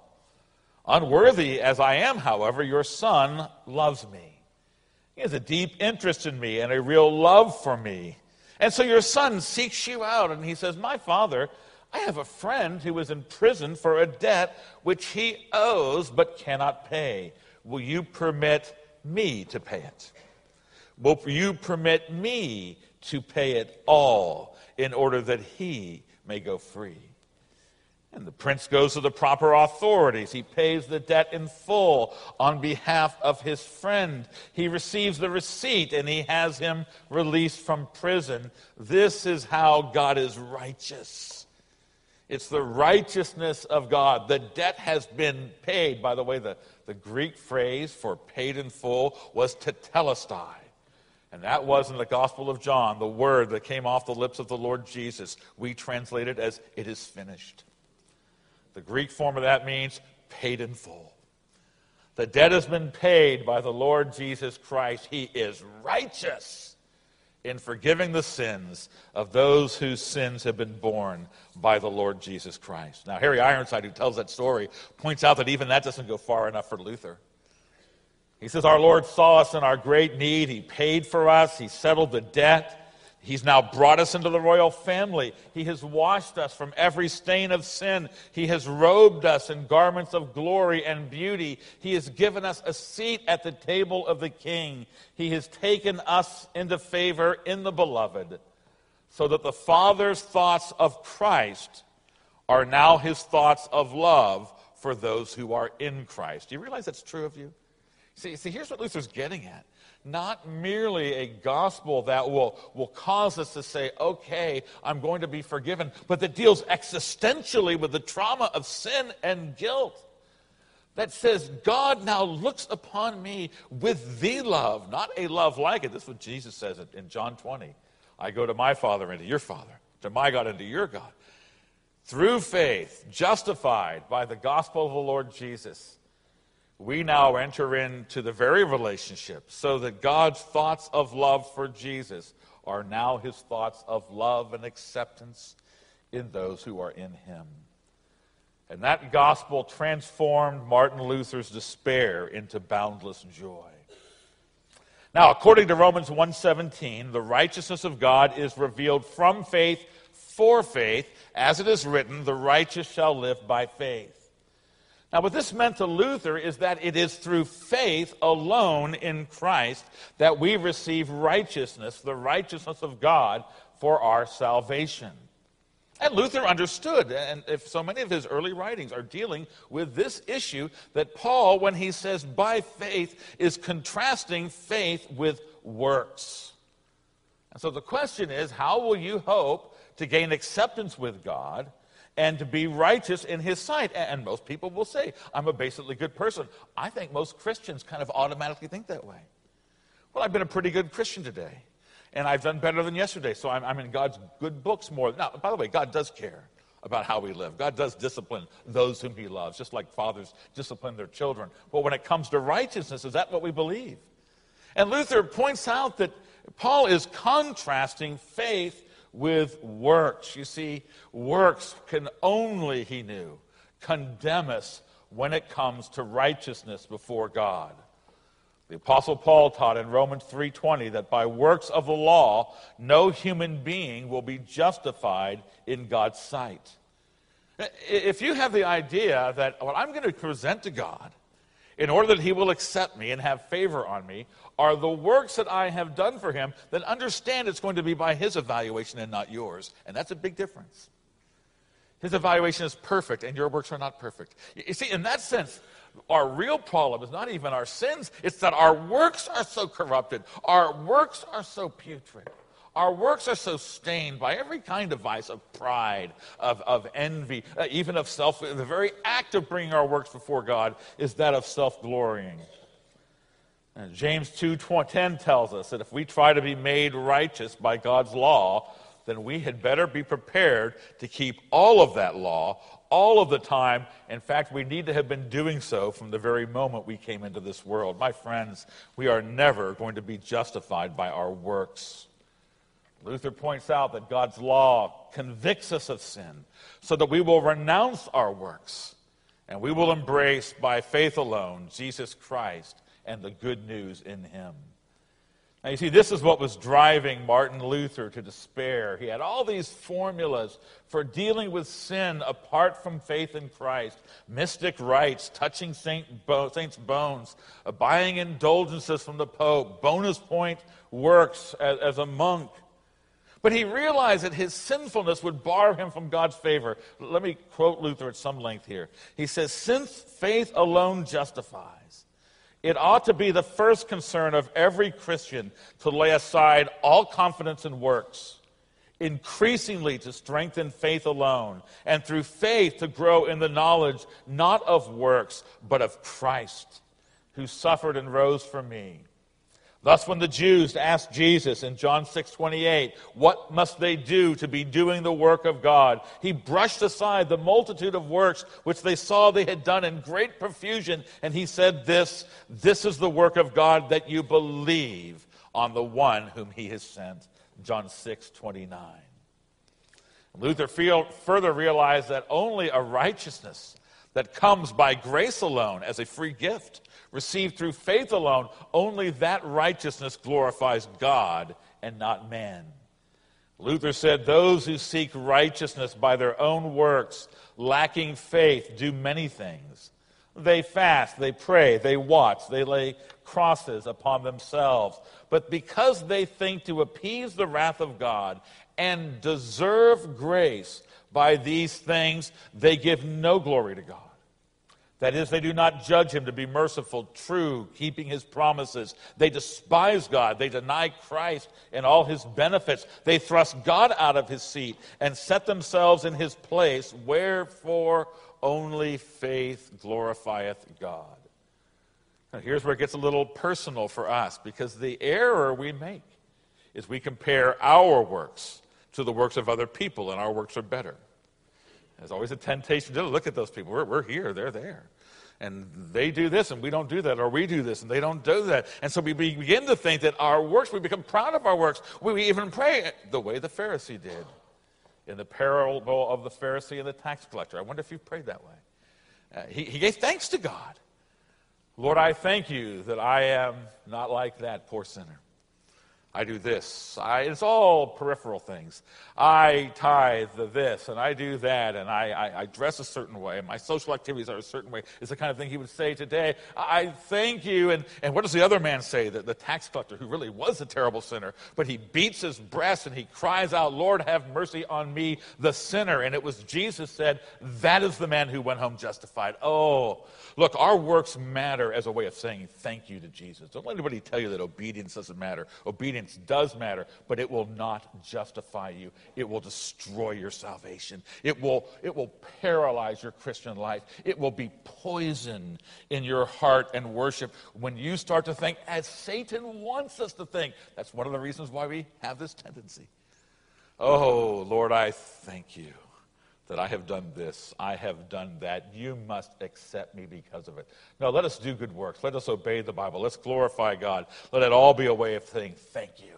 S1: Unworthy as I am, however, your son loves me. He has a deep interest in me and a real love for me. And so your son seeks you out, and he says, my father, I have a friend who is in prison for a debt which he owes but cannot pay. Will you permit me to pay it? Will you permit me to pay it all in order that he may go free? And the prince goes to the proper authorities. He pays the debt in full on behalf of his friend. He receives the receipt, and he has him released from prison. This is how God is righteous. It's the righteousness of God. The debt has been paid. By the way, the, the Greek phrase for paid in full was tetelestai. And that was in the Gospel of John, the word that came off the lips of the Lord Jesus. We translate it as, it is finished. The Greek form of that means paid in full. The debt has been paid by the Lord Jesus Christ. He is righteous in forgiving the sins of those whose sins have been borne by the Lord Jesus Christ. Now, Harry Ironside, who tells that story, points out that even that doesn't go far enough for Luther. He says, our Lord saw us in our great need. He paid for us. He settled the debt. He's now brought us into the royal family. He has washed us from every stain of sin. He has robed us in garments of glory and beauty. He has given us a seat at the table of the King. He has taken us into favor in the Beloved, so that the Father's thoughts of Christ are now his thoughts of love for those who are in Christ. Do you realize that's true of you? See, see, here's what Luther's getting at. Not merely a gospel that will, will cause us to say, okay, I'm going to be forgiven, but that deals existentially with the trauma of sin and guilt. That says, God now looks upon me with the love, not a love like it. This is what Jesus says in John twenty. I go to my Father and to your Father, to my God and to your God. Through faith, justified by the gospel of the Lord Jesus, we now enter into the very relationship so that God's thoughts of love for Jesus are now his thoughts of love and acceptance in those who are in him. And that gospel transformed Martin Luther's despair into boundless joy. Now, according to Romans one seventeen, the righteousness of God is revealed from faith for faith. As it is written, the righteous shall live by faith. Now, what this meant to Luther is that it is through faith alone in Christ that we receive righteousness, the righteousness of God, for our salvation. And Luther understood, and if so many of his early writings are dealing with this issue, that Paul, when he says by faith, is contrasting faith with works. And so the question is, how will you hope to gain acceptance with God and to be righteous in his sight? And most people will say, I'm a basically good person. I think most Christians kind of automatically think that way. Well, I've been a pretty good Christian today, and I've done better than yesterday, so I'm, I'm in God's good books more. Now, by the way, God does care about how we live. God does discipline those whom he loves, just like fathers discipline their children. But when it comes to righteousness, is that what we believe? And Luther points out that Paul is contrasting faith with works. You see, works can only, he knew, condemn us when it comes to righteousness before God. The Apostle Paul taught in Romans three twenty that by works of the law, no human being will be justified in God's sight. If you have the idea that what I'm going to present to God in order that he will accept me and have favor on me are the works that I have done for him, then understand it's going to be by his evaluation and not yours. And that's a big difference. His evaluation is perfect, and your works are not perfect. You see, in that sense, our real problem is not even our sins. It's that our works are so corrupted. Our works are so putrid. Our works are so stained by every kind of vice, of pride, of, of envy, uh, even of self. The very act of bringing our works before God is that of self-glorying. And James two ten tells us that if we try to be made righteous by God's law, then we had better be prepared to keep all of that law all of the time. In fact, we need to have been doing so from the very moment we came into this world. My friends, we are never going to be justified by our works. Luther points out that God's law convicts us of sin so that we will renounce our works and we will embrace by faith alone Jesus Christ and the good news in him. Now, you see, this is what was driving Martin Luther to despair. He had all these formulas for dealing with sin apart from faith in Christ. Mystic rites, touching Saint Bo- saints' bones, uh, buying indulgences from the Pope, bonus point works as, as a monk. But he realized that his sinfulness would bar him from God's favor. Let me quote Luther at some length here. He says, since faith alone justifies, it ought to be the first concern of every Christian to lay aside all confidence in works, increasingly to strengthen faith alone, and through faith to grow in the knowledge not of works, but of Christ, who suffered and rose for me. Thus, when the Jews asked Jesus in John six twenty-eight, what must they do to be doing the work of God? He brushed aside the multitude of works which they saw they had done in great profusion, and he said this, this is the work of God, that you believe on the one whom he has sent. John six twenty-nine. Luther further realized that only a righteousness that comes by grace alone as a free gift, received through faith alone, only that righteousness glorifies God and not man. Luther said, those who seek righteousness by their own works, lacking faith, do many things. They fast, they pray, they watch, they lay crosses upon themselves. But because they think to appease the wrath of God and deserve grace by these things, they give no glory to God. That is, they do not judge him to be merciful, true, keeping his promises. They despise God. They deny Christ and all his benefits. They thrust God out of his seat and set themselves in his place. Wherefore only faith glorifieth God. Now, here's where it gets a little personal for us, because the error we make is we compare our works to the works of other people, and our works are better. There's always a temptation to look at those people. We're, we're here, they're there. And they do this, and we don't do that. Or we do this, and they don't do that. And so we begin to think that our works, we become proud of our works. We even pray the way the Pharisee did in the parable of the Pharisee and the tax collector. I wonder if you've prayed that way. Uh, he, he gave thanks to God. Lord, I thank you that I am not like that poor sinner. I do this. I, it's all peripheral things. I tithe this, and I do that, and I, I, I dress a certain way, and my social activities are a certain way. It's the kind of thing he would say today. I thank you. And, and what does the other man say? The, the tax collector, who really was a terrible sinner, but he beats his breast and he cries out, Lord, have mercy on me, the sinner. And it was Jesus said, that is the man who went home justified. Oh, look, our works matter as a way of saying thank you to Jesus. Don't let anybody tell you that obedience doesn't matter. Obedience does matter, but it will not justify you. It will destroy your salvation. It will, it will paralyze your Christian life. It will be poison in your heart and worship when you start to think as Satan wants us to think. That's one of the reasons why we have this tendency. Oh, Lord, I thank you that I have done this, I have done that. You must accept me because of it. No, let us do good works. Let us obey the Bible. Let's glorify God. Let it all be a way of saying thank you.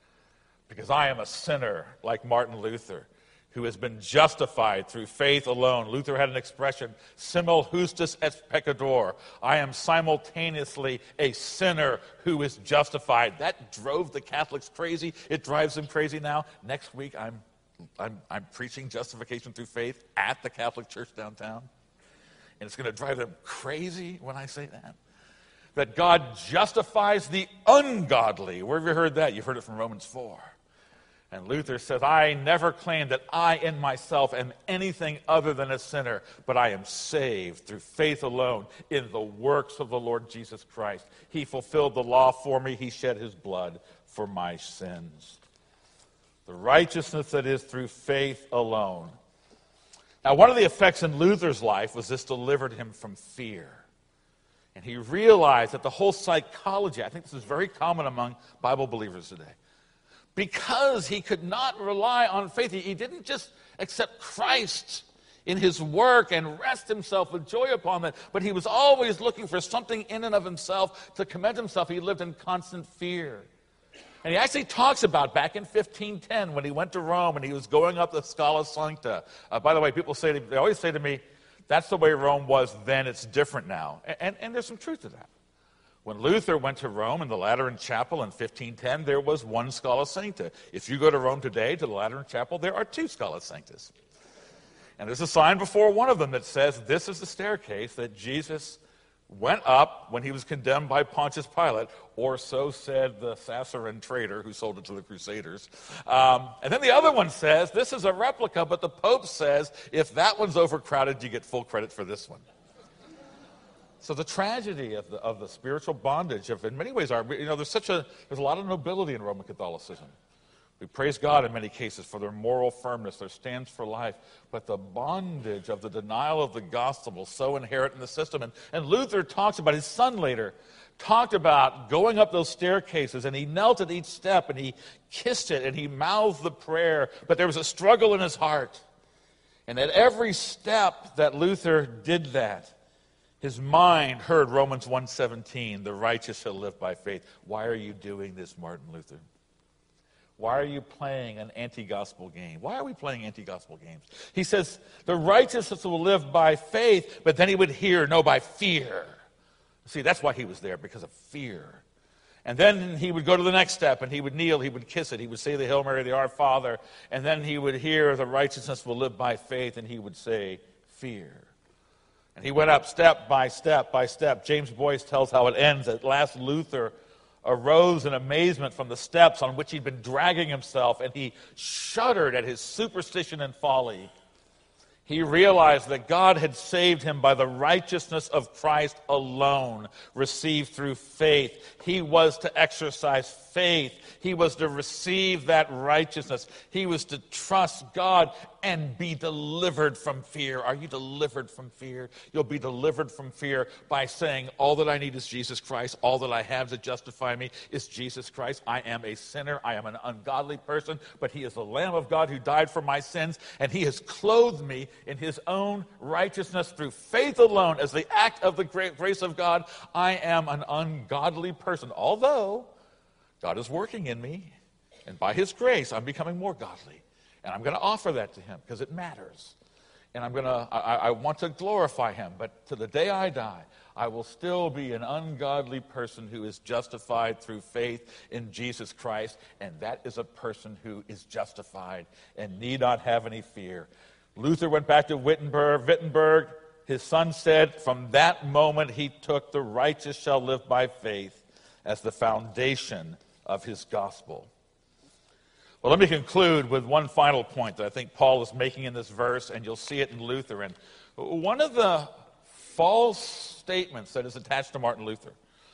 S1: Because I am a sinner like Martin Luther, who has been justified through faith alone. Luther had an expression, simul justus et peccator. I am simultaneously a sinner who is justified. That drove the Catholics crazy. It drives them crazy now. Next week, I'm I'm, I'm preaching justification through faith at the Catholic Church downtown. And it's going to drive them crazy when I say that. That God justifies the ungodly. Where have you heard that? You've heard it from Romans four. And Luther says, I never claim that I in myself am anything other than a sinner, but I am saved through faith alone in the works of the Lord Jesus Christ. He fulfilled the law for me. He shed his blood for my sins. The righteousness that is through faith alone. Now, one of the effects in Luther's life was this delivered him from fear. And he realized that the whole psychology, I think this is very common among Bible believers today, because he could not rely on faith. He, he didn't just accept Christ in his work and rest himself with joy upon that, but he was always looking for something in and of himself to commend himself. He lived in constant fear. And he actually talks about back in fifteen ten when he went to Rome and he was going up the Scala Sancta. Uh, by the way, people say to, they always say to me, that's the way Rome was then, it's different now. And, and, and there's some truth to that. When Luther went to Rome in the Lateran Chapel in fifteen ten, there was one Scala Sancta. If you go to Rome today, to the Lateran Chapel, there are two Scala Sanctas. And there's a sign before one of them that says, this is the staircase that Jesus went up when he was condemned by Pontius Pilate, or so said the Sassarin trader who sold it to the Crusaders. Um, and then the other one says, this is a replica, but the Pope says, if that one's overcrowded, you get full credit for this one. So the tragedy of the, of the spiritual bondage of, in many ways, our, you know, there's such a, there's a lot of nobility in Roman Catholicism. We praise God in many cases for their moral firmness, their stands for life, but the bondage of the denial of the gospel is so inherent in the system. And, and Luther talks about, his son later, talked about going up those staircases, and he knelt at each step, and he kissed it, and he mouthed the prayer, but there was a struggle in his heart. And at every step that Luther did that, his mind heard Romans one seventeen, the righteous shall live by faith. Why are you doing this, Martin Luther? Why are you playing an anti-gospel game? Why are we playing anti-gospel games? He says, the righteous will live by faith, but then he would hear, no, by fear. See, that's why he was there, because of fear. And then he would go to the next step, and he would kneel, he would kiss it, he would say the Hail Mary, the Our Father, and then he would hear, the righteousness will live by faith, and he would say, fear. And he went up step by step by step. James Boyce tells how it ends. At last, Luther arose in amazement from the steps on which he'd been dragging himself, and he shuddered at his superstition and folly. He realized that God had saved him by the righteousness of Christ alone, received through faith. He was to exercise faith. He was to receive that righteousness. He was to trust God and be delivered from fear. Are you delivered from fear? You'll be delivered from fear by saying, all that I need is Jesus Christ. All that I have to justify me is Jesus Christ. I am a sinner. I am an ungodly person, but he is the Lamb of God who died for my sins, and he has clothed me in his own righteousness through faith alone. As the act of the great grace of God, I am an ungodly person, although God is working in me, and by his grace, I'm becoming more godly. And I'm going to offer that to him because it matters. And I'm going to, I, I want to glorify him. But to the day I die, I will still be an ungodly person who is justified through faith in Jesus Christ, and that is a person who is justified and need not have any fear. Luther went back to Wittenberg. Wittenberg, his son said, from that moment he took the righteous shall live by faith as the foundation of his gospel. Well, let me conclude with one final point that I think Paul is making in this verse, and you'll see it in Luther. And one of the false statements that is attached to Martin Luther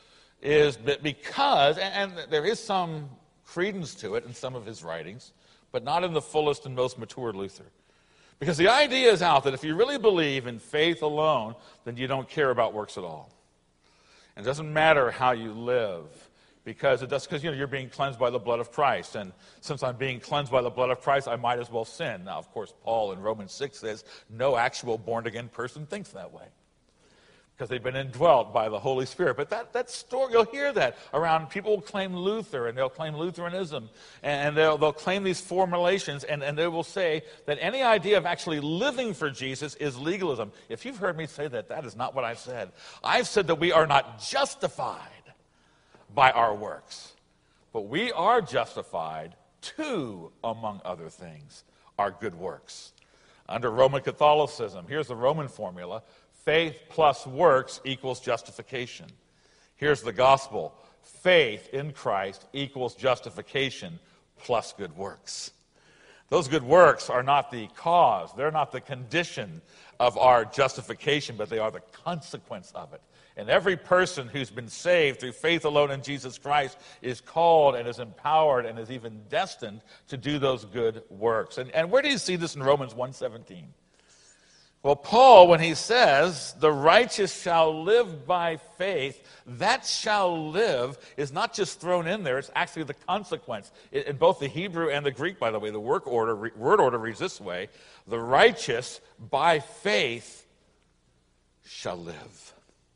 S1: is that because, and there is some credence to it in some of his writings, but not in the fullest and most mature Luther. Because the idea is out that if you really believe in faith alone, then you don't care about works at all. And it doesn't matter how you live, because it does, because you know you're being cleansed by the blood of Christ, and since I'm being cleansed by the blood of Christ, I might as well sin. Now, of course, Paul in Romans six says no actual born-again person thinks that way, because they've been indwelt by the Holy Spirit. But that, that story, you'll hear that around. People will claim Luther, and they'll claim Lutheranism, and they'll, they'll claim these formulations, and, and they will say that any idea of actually living for Jesus is legalism. If you've heard me say that, that is not what I've said. I've said that we are not justified by our works, but we are justified to, among other things, our good works. Under Roman Catholicism, here's the Roman formula: faith plus works equals justification. Here's the gospel: faith in Christ equals justification plus good works. Those good works are not the cause, they're not the condition of our justification, but they are the consequence of it. And every person who's been saved through faith alone in Jesus Christ is called and is empowered and is even destined to do those good works. And, and where do you see this in Romans one seventeen? Well, Paul, when he says, the righteous shall live by faith, that shall live is not just thrown in there, it's actually the consequence. In both the Hebrew and the Greek, by the way, the work order, word order reads this way: the righteous by faith shall live.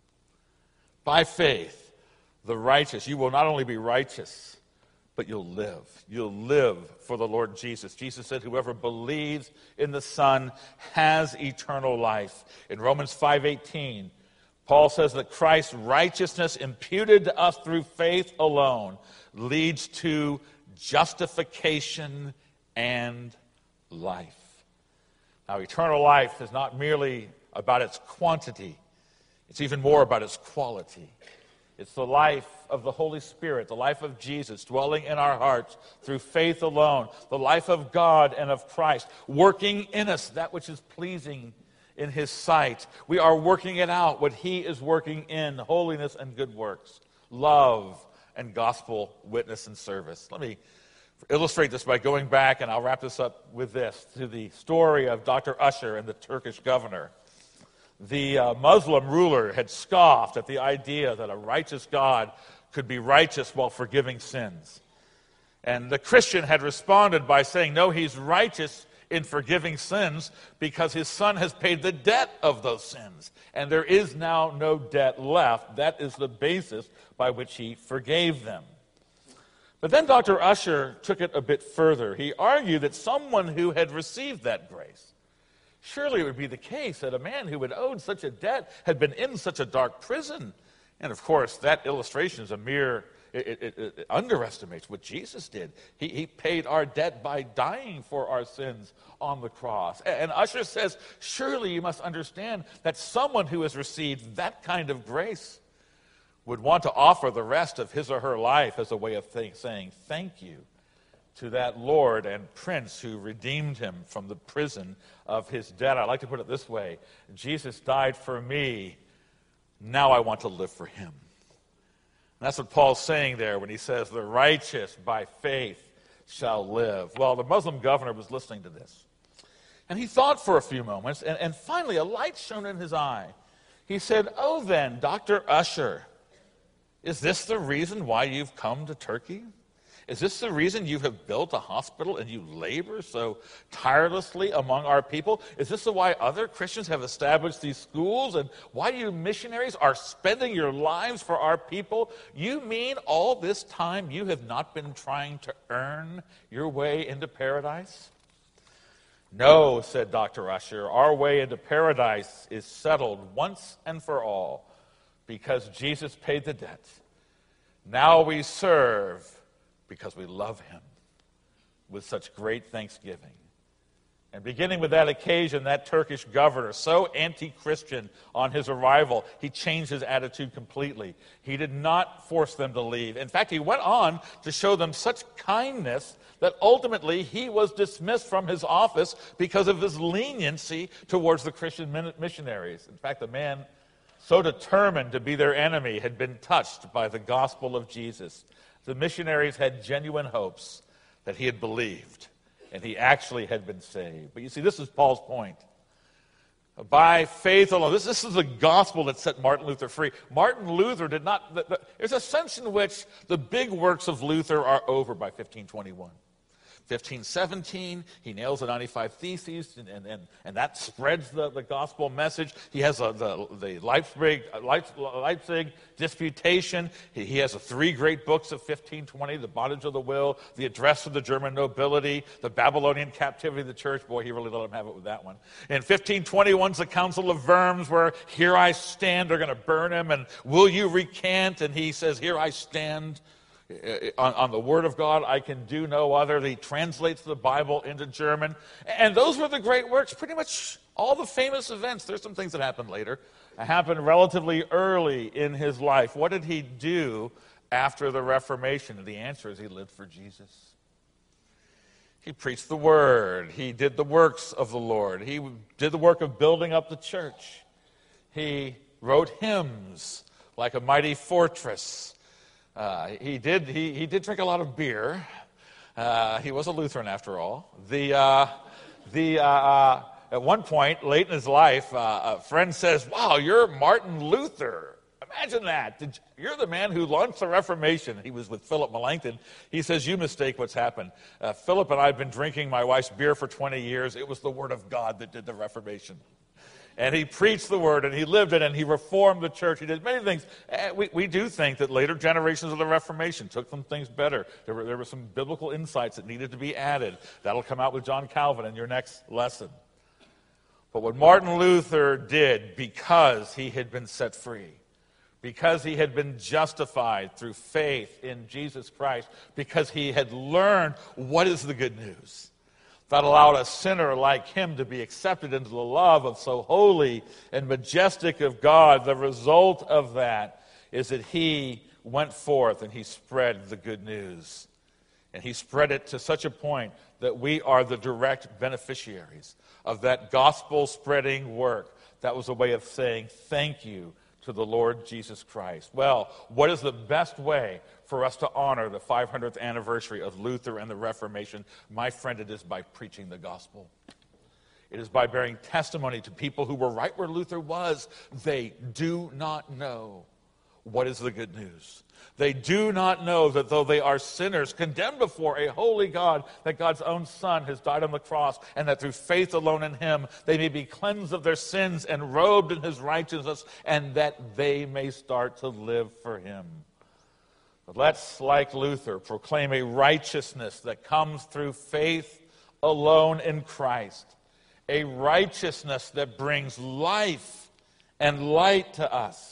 S1: By faith, the righteous, you will not only be righteous, but you'll live. You'll live for the Lord Jesus. Jesus said, whoever believes in the Son has eternal life. In Romans five eighteen, Paul says that Christ's righteousness imputed to us through faith alone leads to justification and life. Now, eternal life is not merely about its quantity. It's even more about its quality. It's the life of the Holy Spirit, the life of Jesus dwelling in our hearts through faith alone, the life of God and of Christ, working in us that which is pleasing in His sight. We are working it out, what He is working in, holiness and good works, love and gospel witness and service. Let me illustrate this by going back, and I'll wrap this up with this, to the story of Doctor Usher and the Turkish governor. The uh, Muslim ruler had scoffed at the idea that a righteous God could be righteous while forgiving sins. And the Christian had responded by saying, no, he's righteous in forgiving sins because his son has paid the debt of those sins. And there is now no debt left. That is the basis by which he forgave them. But then Doctor Usher took it a bit further. He argued that someone who had received that grace, surely it would be the case that a man who had owed such a debt had been in such a dark prison. And of course, that illustration is a mere, it, it, it, it underestimates what Jesus did. He, he paid our debt by dying for our sins on the cross. And, and Usher says, surely you must understand that someone who has received that kind of grace would want to offer the rest of his or her life as a way of th- saying thank you to that Lord and Prince who redeemed him from the prison of his debt. I like to put it this way: Jesus died for me, now I want to live for him. And that's what Paul's saying there when he says, the righteous by faith shall live. Well, the Muslim governor was listening to this, and he thought for a few moments, and, and finally a light shone in his eye. He said, oh then, Doctor Usher, is this the reason why you've come to Turkey? Is this the reason you have built a hospital and you labor so tirelessly among our people? Is this the why other Christians have established these schools and why you missionaries are spending your lives for our people? You mean all this time you have not been trying to earn your way into paradise? No, said Doctor Usher, our way into paradise is settled once and for all because Jesus paid the debt. Now we serve because we love him with such great thanksgiving. And beginning with that occasion, that Turkish governor, so anti-Christian on his arrival, he changed his attitude completely. He did not force them to leave. In fact, he went on to show them such kindness that ultimately he was dismissed from his office because of his leniency towards the Christian missionaries. In fact, the man so determined to be their enemy had been touched by the gospel of Jesus. The missionaries had genuine hopes that he had believed, and he actually had been saved. But you see, this is Paul's point. By faith alone. This, this is the gospel that set Martin Luther free. Martin Luther did not... The, the, there's a sense in which the big works of Luther are over by fifteen twenty-one. fifteen seventeen, he nails the ninety-five Theses, and, and, and, and that spreads the, the gospel message. He has a, the, the Leipzig, Leipzig Disputation. He, he has a three great books of fifteen twenty, The Bondage of the Will, The Address of the German Nobility, The Babylonian Captivity of the Church. Boy, he really let him have it with that one. In fifteen twenty-one's the Council of Worms, where here I stand, they're going to burn him, and will you recant? And he says, here I stand. On, on the Word of God, I can do no other. He translates the Bible into German. And those were the great works. Pretty much all the famous events. There's some things that happened later. Happened relatively early in his life. What did he do after the Reformation? And the answer is he lived for Jesus. He preached the Word. He did the works of the Lord. He did the work of building up the church. He wrote hymns like a mighty fortress. Uh, he did he, he did drink a lot of beer. Uh, he was a Lutheran after all. The uh, the uh, uh, at one point late in his life, uh, a friend says, "Wow, you're Martin Luther." Imagine that. Did, you're the man who launched the Reformation. He was with Philip Melanchthon. He says, "You mistake what's happened. Uh, Philip and I have been drinking my wife's beer for twenty years. It was the Word of God that did the Reformation." And he preached the Word, and he lived it, and he reformed the church. He did many things. We, we do think that later generations of the Reformation took some things better. There were, there were some biblical insights that needed to be added. That'll come out with John Calvin in your next lesson. But what Martin Luther did, because he had been set free, because he had been justified through faith in Jesus Christ, because he had learned what is the good news, that allowed a sinner like him to be accepted into the love of so holy and majestic of God. The result of that is that he went forth and he spread the good news. And he spread it to such a point that we are the direct beneficiaries of that gospel-spreading work. That was a way of saying thank you to the Lord Jesus Christ. Well, what is the best way for us to honor the five hundredth anniversary of Luther and the Reformation? My friend, it is by preaching the gospel. It is by bearing testimony to people who were right where Luther was. They do not know what is the good news. They do not know that though they are sinners, condemned before a holy God, that God's own Son has died on the cross, and that through faith alone in him, they may be cleansed of their sins and robed in his righteousness, and that they may start to live for him. But let's, like Luther, proclaim a righteousness that comes through faith alone in Christ, a righteousness that brings life and light to us.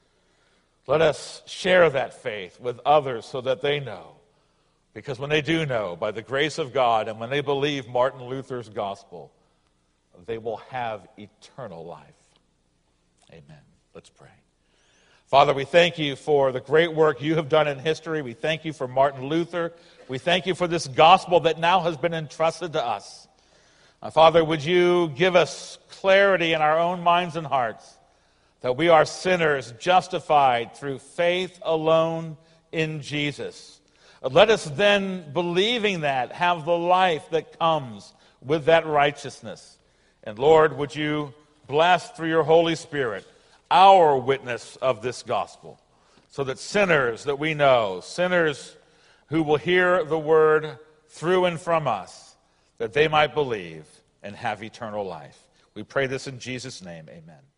S1: Let us share that faith with others so that they know. Because when they do know, by the grace of God, and when they believe Martin Luther's gospel, they will have eternal life. Amen. Let's pray. Father, we thank you for the great work you have done in history. We thank you for Martin Luther. We thank you for this gospel that now has been entrusted to us. Uh, Father, would you give us clarity in our own minds and hearts that we are sinners justified through faith alone in Jesus. Let us then, believing that, have the life that comes with that righteousness. And Lord, would you bless through your Holy Spirit our witness of this gospel, so that sinners that we know, sinners who will hear the word through and from us, that they might believe and have eternal life. We pray this in Jesus' name, amen.